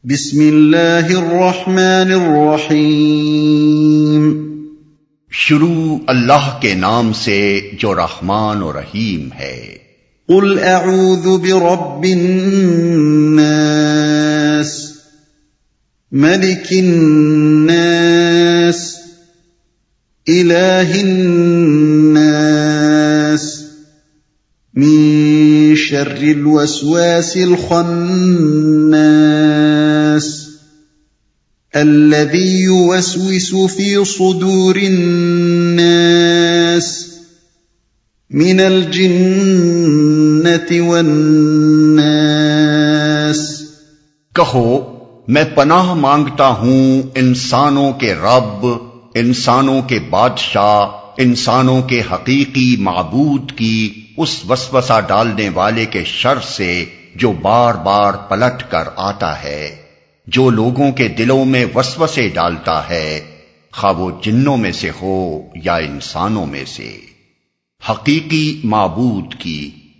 بسم اللہ الرحمن الرحیم۔ شروع اللہ کے نام سے جو رحمان و رحیم ہے۔ قل اعوذ برب الناس ملک الناس الہ الناس من شر الوسواس الخناس الذي يوسوس في صدور الناس من الجنة والناس۔ کہو میں پناہ مانگتا ہوں انسانوں کے رب، انسانوں کے بادشاہ، انسانوں کے حقیقی معبود کی اس وسوسہ ڈالنے والے کے شر سے جو بار بار پلٹ کر آتا ہے، جو لوگوں کے دلوں میں وسوسے ڈالتا ہے، خواہ وہ جنوں میں سے ہو یا انسانوں میں سے، حقیقی معبود کی۔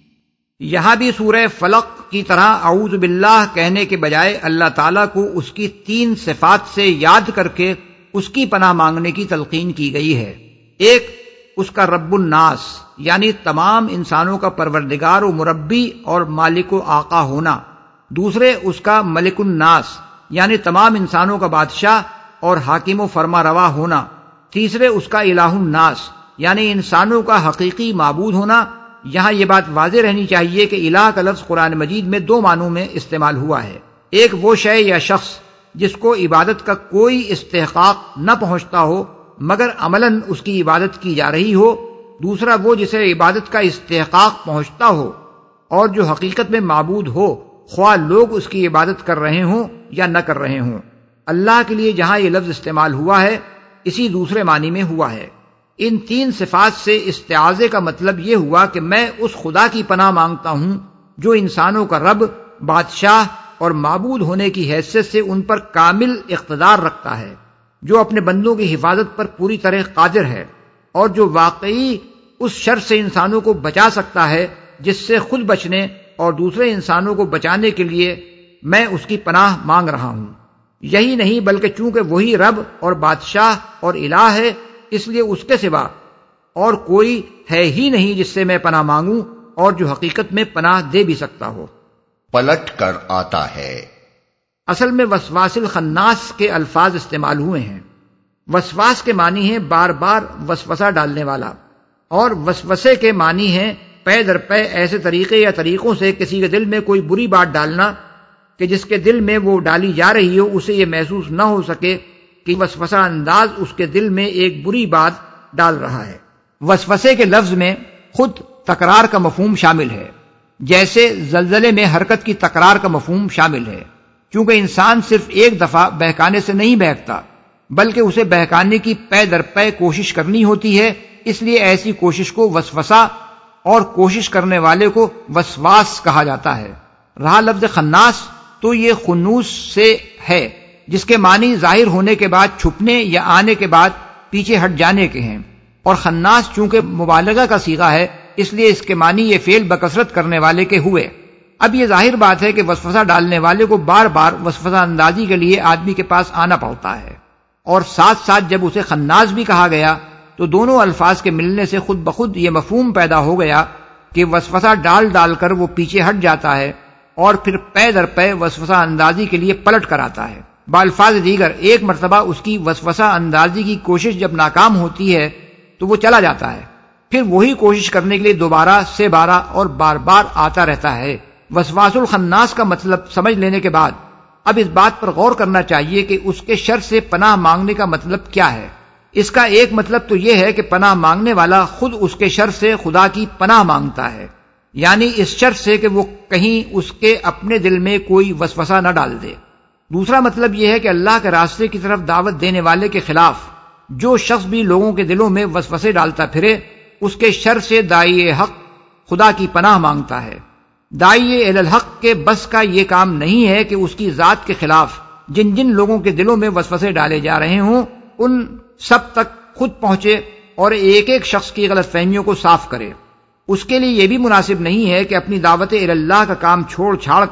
یہاں بھی سورہ فلق کی طرح اعوذ باللہ کہنے کے بجائے اللہ تعالیٰ کو اس کی 3 صفات سے یاد کر کے اس کی پناہ مانگنے کی تلقین کی گئی ہے۔ ایک، اس کا رب الناس یعنی تمام انسانوں کا پروردگار و مربی اور مالک و آقا ہونا۔ دوسرے، اس کا ملک الناس یعنی تمام انسانوں کا بادشاہ اور حاکم و فرما روا ہونا۔ تیسرے، اس کا الہ الناس یعنی انسانوں کا حقیقی معبود ہونا۔ یہاں یہ بات واضح رہنی چاہیے کہ الہ کا لفظ قرآن مجید میں 2 معنوں میں استعمال ہوا ہے۔ ایک وہ شے یا شخص جس کو عبادت کا کوئی استحقاق نہ پہنچتا ہو مگر عملاً اس کی عبادت کی جا رہی ہو۔ دوسرا وہ جسے عبادت کا استحقاق پہنچتا ہو اور جو حقیقت میں معبود ہو، خواہ لوگ اس کی عبادت کر رہے ہوں یا نہ کر رہے ہوں۔ اللہ کے لیے جہاں یہ لفظ استعمال ہوا ہے اسی دوسرے معنی میں ہوا ہے۔ ان 3 صفات سے استعاذے کا مطلب یہ ہوا کہ میں اس خدا کی پناہ مانگتا ہوں جو انسانوں کا رب، بادشاہ اور معبود ہونے کی حیثیت سے ان پر کامل اقتدار رکھتا ہے، جو اپنے بندوں کی حفاظت پر پوری طرح قادر ہے اور جو واقعی اس شر سے انسانوں کو بچا سکتا ہے جس سے خود بچنے اور دوسرے انسانوں کو بچانے کے لیے میں اس کی پناہ مانگ رہا ہوں۔ یہی نہیں بلکہ چونکہ وہی رب اور بادشاہ اور الہ ہے، اس لیے اس کے سوا اور کوئی ہے ہی نہیں جس سے میں پناہ مانگوں اور جو حقیقت میں پناہ دے بھی سکتا ہو۔ پلٹ کر آتا ہے۔ اصل میں وسواس الخناس کے الفاظ استعمال ہوئے ہیں۔ وسواس کے معنی ہے بار بار وسوسہ ڈالنے والا، اور وسوسے کے معنی ہے پے در پے ایسے طریقے یا طریقوں سے کسی کے دل میں کوئی بری بات ڈالنا کہ جس کے دل میں وہ ڈالی جا رہی ہو اسے یہ محسوس نہ ہو سکے کہ وسوسہ انداز اس کے دل میں ایک بری بات ڈال رہا ہے۔ وسوسے کے لفظ میں خود تکرار کا مفہوم شامل ہے، جیسے زلزلے میں حرکت کی تکرار کا مفہوم شامل ہے۔ چونکہ انسان صرف ایک دفعہ بہکانے سے نہیں بہکتا بلکہ اسے بہکانے کی پے در پے کوشش کرنی ہوتی ہے، اس لیے ایسی کوشش کو وسوسہ اور کوشش کرنے والے کو وسواس کہا جاتا ہے۔ رہا لفظ خناس تو یہ خنوس سے ہے جس کے معنی ظاہر ہونے کے بعد چھپنے یا آنے کے بعد پیچھے ہٹ جانے کے ہیں، اور خناس چونکہ مبالغہ کا صیغہ ہے اس لیے اس کے معنی یہ فعل بکثرت کرنے والے کے ہوئے۔ اب یہ ظاہر بات ہے کہ وسوسہ ڈالنے والے کو بار بار وسوسہ اندازی کے لیے آدمی کے پاس آنا پڑتا ہے، اور ساتھ ساتھ جب اسے خناس بھی کہا گیا تو دونوں الفاظ کے ملنے سے خود بخود یہ مفہوم پیدا ہو گیا کہ وسوسہ ڈال ڈال کر وہ پیچھے ہٹ جاتا ہے اور پھر پے در پے وسوسہ اندازی کے لیے پلٹ کر آتا ہے۔ بالفاظ دیگر ایک مرتبہ اس کی وسوسہ اندازی کی کوشش جب ناکام ہوتی ہے تو وہ چلا جاتا ہے، پھر وہی کوشش کرنے کے لیے دوبارہ سے بارہ اور بار بار آتا رہتا ہے۔ وسواس الخناس کا مطلب سمجھ لینے کے بعد اب اس بات پر غور کرنا چاہیے کہ اس کے شر سے پناہ مانگنے کا مطلب کیا ہے۔ اس کا ایک مطلب تو یہ ہے کہ پناہ مانگنے والا خود اس کے شر سے خدا کی پناہ مانگتا ہے، یعنی اس شر سے کہ وہ کہیں اس کے اپنے دل میں کوئی وسوسہ نہ ڈال دے۔ دوسرا مطلب یہ ہے کہ اللہ کے راستے کی طرف دعوت دینے والے کے خلاف جو شخص بھی لوگوں کے دلوں میں وسوسے ڈالتا پھرے اس کے شر سے داعی حق خدا کی پناہ مانگتا ہے۔ داعی الی الحق کے بس کا یہ کام نہیں ہے کہ اس کی ذات کے خلاف جن جن لوگوں کے دلوں میں وسوسے ڈالے جا رہے ہوں ان سب تک خود پہنچے اور ایک ایک شخص کی غلط فہمیوں کو صاف کرے۔ اس کے لیے یہ بھی مناسب نہیں ہے کہ اپنی دعوت الی اللہ کا کام چھوڑ چھاڑ کر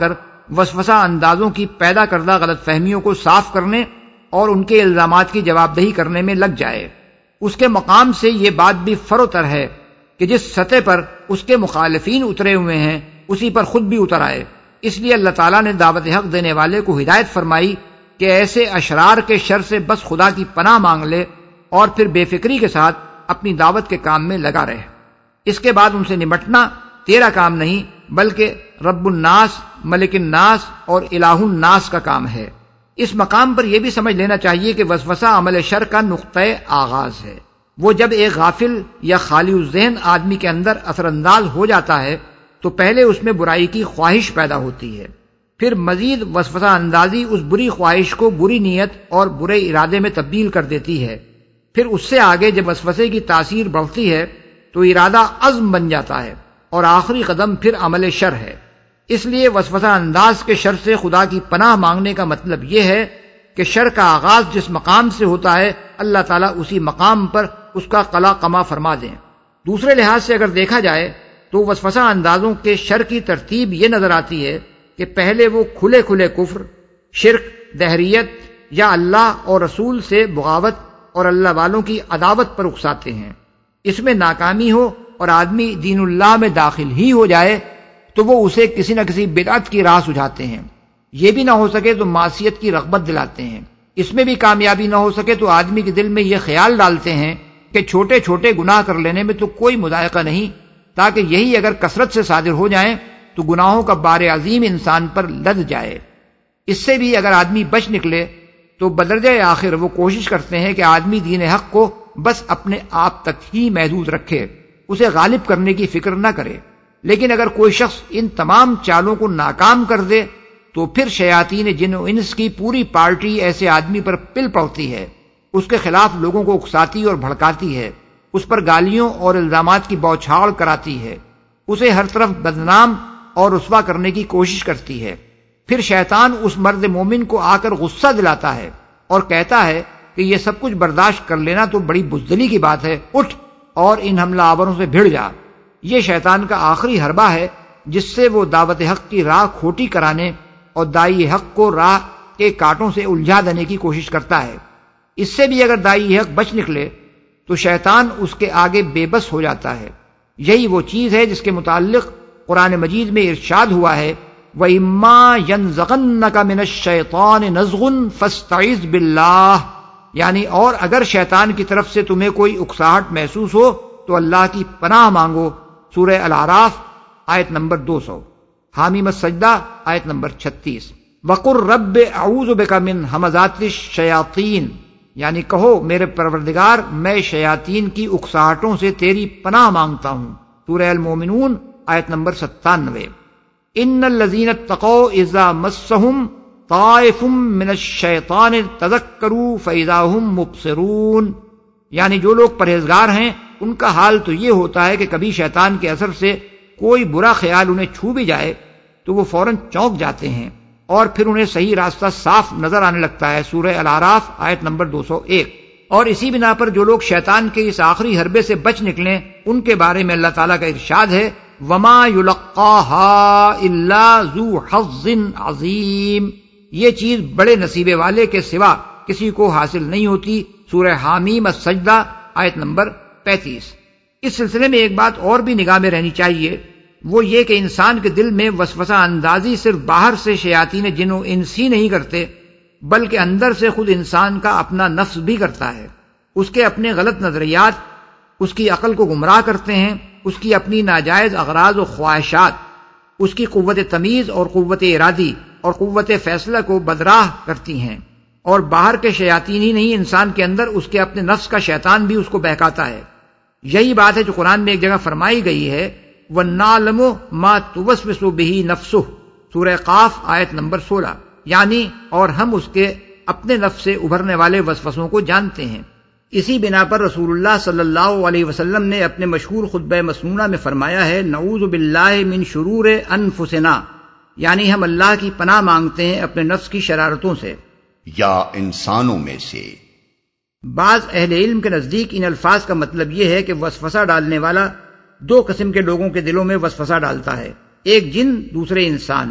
وسوسہ اندازوں کی پیدا کردہ غلط فہمیوں کو صاف کرنے اور ان کے الزامات کی جواب دہی کرنے میں لگ جائے۔ اس کے مقام سے یہ بات بھی فروتر ہے کہ جس سطح پر اس کے مخالفین اترے ہوئے ہیں اسی پر خود بھی اتر آئے۔ اس لیے اللہ تعالیٰ نے دعوت حق دینے والے کو ہدایت فرمائی کہ ایسے اشرار کے شر سے بس خدا کی پناہ مانگ لے اور پھر بے فکری کے ساتھ اپنی دعوت کے کام میں لگا رہے۔ اس کے بعد ان سے نمٹنا تیرا کام نہیں بلکہ رب الناس، ملک الناس اور الہ الناس کا کام ہے۔ اس مقام پر یہ بھی سمجھ لینا چاہیے کہ وسوسہ عمل شر کا نقطۂ آغاز ہے۔ وہ جب ایک غافل یا خالی الذہن آدمی کے اندر اثر انداز ہو جاتا ہے تو پہلے اس میں برائی کی خواہش پیدا ہوتی ہے، پھر مزید وسوسہ اندازی اس بری خواہش کو بری نیت اور برے ارادے میں تبدیل کر دیتی ہے، پھر اس سے آگے جب وسوسے کی تاثیر بڑھتی ہے تو ارادہ عزم بن جاتا ہے اور آخری قدم پھر عمل شر ہے۔ اس لیے وسوسہ انداز کے شر سے خدا کی پناہ مانگنے کا مطلب یہ ہے کہ شر کا آغاز جس مقام سے ہوتا ہے اللہ تعالیٰ اسی مقام پر اس کا قلا قما فرما دیں۔ دوسرے لحاظ سے اگر دیکھا جائے تو وسوسہ اندازوں کے شر کی ترتیب یہ نظر آتی ہے کہ پہلے وہ کھلے کھلے کفر، شرک، دہریت یا اللہ اور رسول سے بغاوت اور اللہ والوں کی عداوت پر اکساتے ہیں۔ اس میں ناکامی ہو اور آدمی دین اللہ میں داخل ہی ہو جائے تو وہ اسے کسی نہ کسی بدعت کی راہ سجھاتے ہیں، یہ بھی نہ ہو سکے تو معصیت کی رغبت دلاتے ہیں، اس میں بھی کامیابی نہ ہو سکے تو آدمی کے دل میں یہ خیال ڈالتے ہیں کہ چھوٹے چھوٹے گناہ کر لینے میں تو کوئی مذائقہ نہیں، تاکہ یہی اگر کثرت سے صادر ہو جائیں تو گناہوں کا بار عظیم انسان پر لد جائے۔ اس سے بھی اگر آدمی بچ نکلے تو بدرجہ آخر وہ کوشش کرتے ہیں کہ آدمی دین حق کو بس اپنے آپ تک ہی محدود رکھے، اسے غالب کرنے کی فکر نہ کرے۔ لیکن اگر کوئی شخص ان تمام چالوں کو ناکام کر دے تو پھر شیاطین جن و انس کی پوری پارٹی ایسے آدمی پر پل پڑتی ہے، اس کے خلاف لوگوں کو اکساتی اور بھڑکاتی ہے، اس پر گالیوں اور الزامات کی بوچھاڑ کراتی ہے، اسے ہر طرف بدنام اور رسوا کرنے کی کوشش کرتی ہے۔ پھر شیطان اس مرد مومن کو آ کر غصہ دلاتا ہے اور کہتا ہے کہ یہ سب کچھ برداشت کر لینا تو بڑی بزدلی کی بات ہے، اٹھ اور ان حملہ آوروں سے بھڑ جا۔ یہ شیطان کا آخری حربہ ہے جس سے وہ دعوت حق کی راہ کھوٹی کرانے اور داعی حق کو راہ کے کانٹوں سے الجھا دینے کی کوشش کرتا ہے۔ اس سے بھی اگر داعی حق بچ نکلے تو شیطان اس کے آگے بے بس ہو جاتا ہے۔ یہی وہ چیز ہے جس کے متعلق قرآن مجید میں ارشاد ہوا ہے وَإِمَّا يَنزَغَنَّكَ مِنَ الشَّيْطَانِ نَزْغٌ فَاسْتَعِذْ بِاللَّهِ، یعنی اور اگر شیطان کی طرف سے تمہیں کوئی اکساہٹ محسوس ہو تو اللہ کی پناہ مانگو۔ سورہ الاعراف آیت نمبر 200، حامیم السجدہ آیت نمبر 36۔ وَقُلْ رَبِّ أَعُوذُ بِكَ مِنْ هَمَزَاتِ الشَّيَاطِينِ، یعنی کہو میرے پروردگار میں شیاطین کی اکساہٹوں سے تیری پناہ مانگتا ہوں۔ سورہ المومنون آیت نمبر 97۔ ان الذین اتقوا اذا مسهم طائف من الشیطان تذکروا فاذا هم مبصرون، یعنی جو لوگ پرہیزگار ہیں ان کا حال تو یہ ہوتا ہے کہ کبھی شیطان کے اثر سے کوئی برا خیال انہیں چھو بھی جائے تو وہ فوراً چونک جاتے ہیں اور پھر انہیں صحیح راستہ صاف نظر آنے لگتا ہے۔ سورہ الاعراف آیت نمبر 201۔ اور اسی بنا پر جو لوگ شیطان کے اس آخری حربے سے بچ نکلیں ان کے بارے میں اللہ تعالیٰ کا ارشاد ہے وَمَا يُلَقَّاهَا إِلَّا ذُو حَظٍّ عَظِيمٍ، یہ چیز بڑے نصیبے والے کے سوا کسی کو حاصل نہیں ہوتی۔ سورہ حامیم السجدہ آیت نمبر 35۔ اس سلسلے میں ایک بات اور بھی نگاہ میں رہنی چاہیے، وہ یہ کہ انسان کے دل میں وسوسہ اندازی صرف باہر سے شیاطین جن و انس ہی نہیں کرتے بلکہ اندر سے خود انسان کا اپنا نفس بھی کرتا ہے۔ اس کے اپنے غلط نظریات اس کی عقل کو گمراہ کرتے ہیں، اس کی اپنی ناجائز اغراض و خواہشات اس کی قوت تمیز اور قوت ارادی اور قوت فیصلہ کو بدراہ کرتی ہیں، اور باہر کے شیاطین ہی نہیں انسان کے اندر اس کے اپنے نفس کا شیطان بھی اس کو بہکاتا ہے۔ یہی بات ہے جو قرآن میں ایک جگہ فرمائی گئی ہے وَنَعْلَمُ مَا تُوَسْوِسُ بِهِ نَفْسُهُ، سورہ قاف آیت نمبر 16، یعنی اور ہم اس کے اپنے نفس سے ابھرنے والے وسوسوں کو جانتے ہیں۔ اسی بنا پر رسول اللہ صلی اللہ علیہ وسلم نے اپنے مشہور خطبہ مسنونہ میں فرمایا ہے نعوذ باللہ من شرور انفسنا، یعنی ہم اللہ کی پناہ مانگتے ہیں اپنے نفس کی شرارتوں سے یا انسانوں میں سے۔ بعض اہل علم کے نزدیک ان الفاظ کا مطلب یہ ہے کہ وسوسہ ڈالنے والا دو قسم کے لوگوں کے دلوں میں وسوسہ ڈالتا ہے، ایک جن دوسرے انسان۔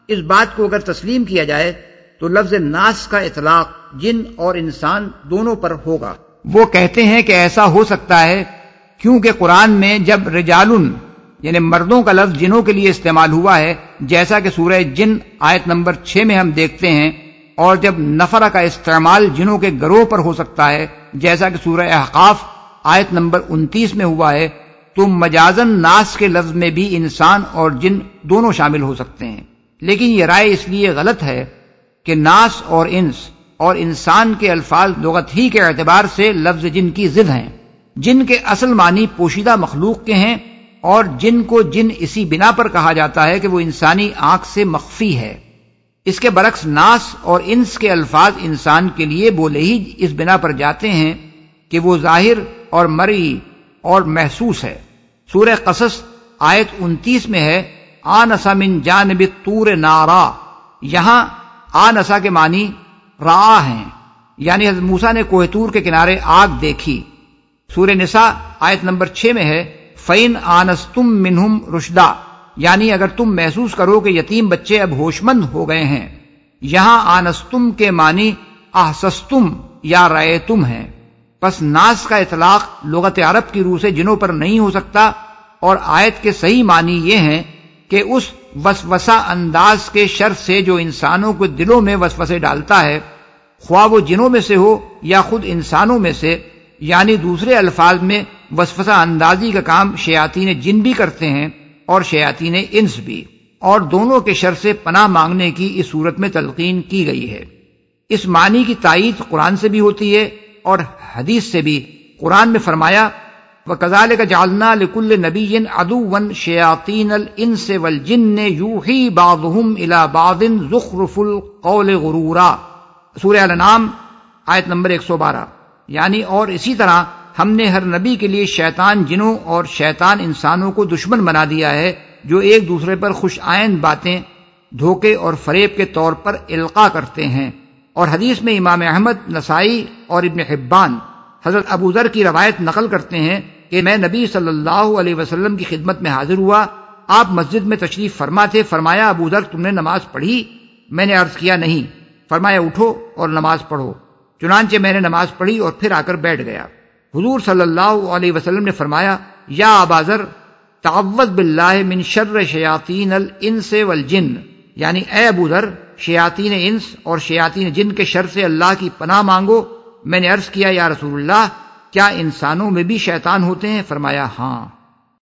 اس بات کو اگر تسلیم کیا جائے تو لفظ ناس کا اطلاق جن اور انسان دونوں پر ہوگا۔ وہ کہتے ہیں کہ ایسا ہو سکتا ہے کیونکہ قرآن میں جب رجالن یعنی مردوں کا لفظ جنوں کے لیے استعمال ہوا ہے، جیسا کہ سورہ جن آیت نمبر 6 میں ہم دیکھتے ہیں، اور جب نفر کا استعمال جنوں کے گروہ پر ہو سکتا ہے، جیسا کہ سورہ احقاف آیت نمبر 29 میں ہوا ہے، تو مجازن ناس کے لفظ میں بھی انسان اور جن دونوں شامل ہو سکتے ہیں۔ لیکن یہ رائے اس لیے غلط ہے کہ ناس اور انس اور انسان کے الفاظ لغت ہی کے اعتبار سے لفظ جن کی ضد ہیں۔ جن کے اصل معنی پوشیدہ مخلوق کے ہیں، اور جن کو جن اسی بنا پر کہا جاتا ہے کہ وہ انسانی آنکھ سے مخفی ہے۔ اس کے برعکس ناس اور انس کے الفاظ انسان کے لیے بولے ہی اس بنا پر جاتے ہیں کہ وہ ظاہر اور مرئی اور محسوس ہے۔ سورہ قصص آیت 29 میں ہے آنسا من جانب الطور نارا، یہاں آنسا کے معنی را ہیں، یعنی حضرت موسیٰ نے کوہ طور کے کنارے آگ دیکھی۔ سورہ نساء آیت نمبر 6 میں ہے فَإِنْ آنَسْتُمْ مِنْهُمْ رُشْدًا، یعنی اگر تم محسوس کرو کہ یتیم بچے اب ہوش مند ہو گئے ہیں۔ یہاں آنستم کے معنی احسستم یا رأیتم ہیں۔ پس ناس کا اطلاق لغت عرب کی روح سے جنوں پر نہیں ہو سکتا، اور آیت کے صحیح معنی یہ ہیں کہ اس وسوسہ انداز کے شر سے جو انسانوں کو دلوں میں وسوسے ڈالتا ہے، خواہ وہ جنوں میں سے ہو یا خود انسانوں میں سے، یعنی دوسرے الفاظ میں وسوسہ اندازی کا کام شیاطین جن بھی کرتے ہیں اور شیاطین انس بھی، اور دونوں کے شر سے پناہ مانگنے کی اس صورت میں تلقین کی گئی ہے۔ اس معنی کی تائید قرآن سے بھی ہوتی ہے اور حدیث سے بھی۔ قرآن میں فرمایا وَكَذَلِكَ جَعَلْنَا لِكُلِّ نَبِيٍّ عَدُوًّا شَيَاطِينَ الْإِنسِ وَالْجِنِّ يُوحِي بَعْضُهُمْ إِلَى بَعْضٍ زُخْرُفَ الْقَوْلِ غُرُورًا، سورہ الانعام آیت نمبر 112۔ یعنی اور اسی طرح ہم نے ہر نبی کے لیے شیطان جنوں اور شیطان انسانوں کو دشمن بنا دیا ہے، جو ایک دوسرے پر خوش آئند باتیں دھوکے اور فریب کے طور پر القاء کرتے ہیں۔ اور حدیث میں امام احمد، نسائی اور ابن حبان حضرت ابو ذر کی روایت نقل کرتے ہیں کہ میں نبی صلی اللہ علیہ وسلم کی خدمت میں حاضر ہوا، آپ مسجد میں تشریف فرما تھے۔ فرمایا ابو ذر تم نے نماز پڑھی؟ میں نے عرض کیا نہیں۔ فرمایا اٹھو اور نماز پڑھو۔ چنانچہ میں نے نماز پڑھی اور پھر آ کر بیٹھ گیا۔ حضور صلی اللہ علیہ وسلم نے فرمایا یا ابا ذر تعوذ باللہ من شر شیاطین الانس والجن، یعنی اے ابو ذر شیاطین انس اور شیاطین جن کے شر سے اللہ کی پناہ مانگو۔ میں نے عرض کیا یا رسول اللہ کیا انسانوں میں بھی شیطان ہوتے ہیں؟ فرمایا ہاں۔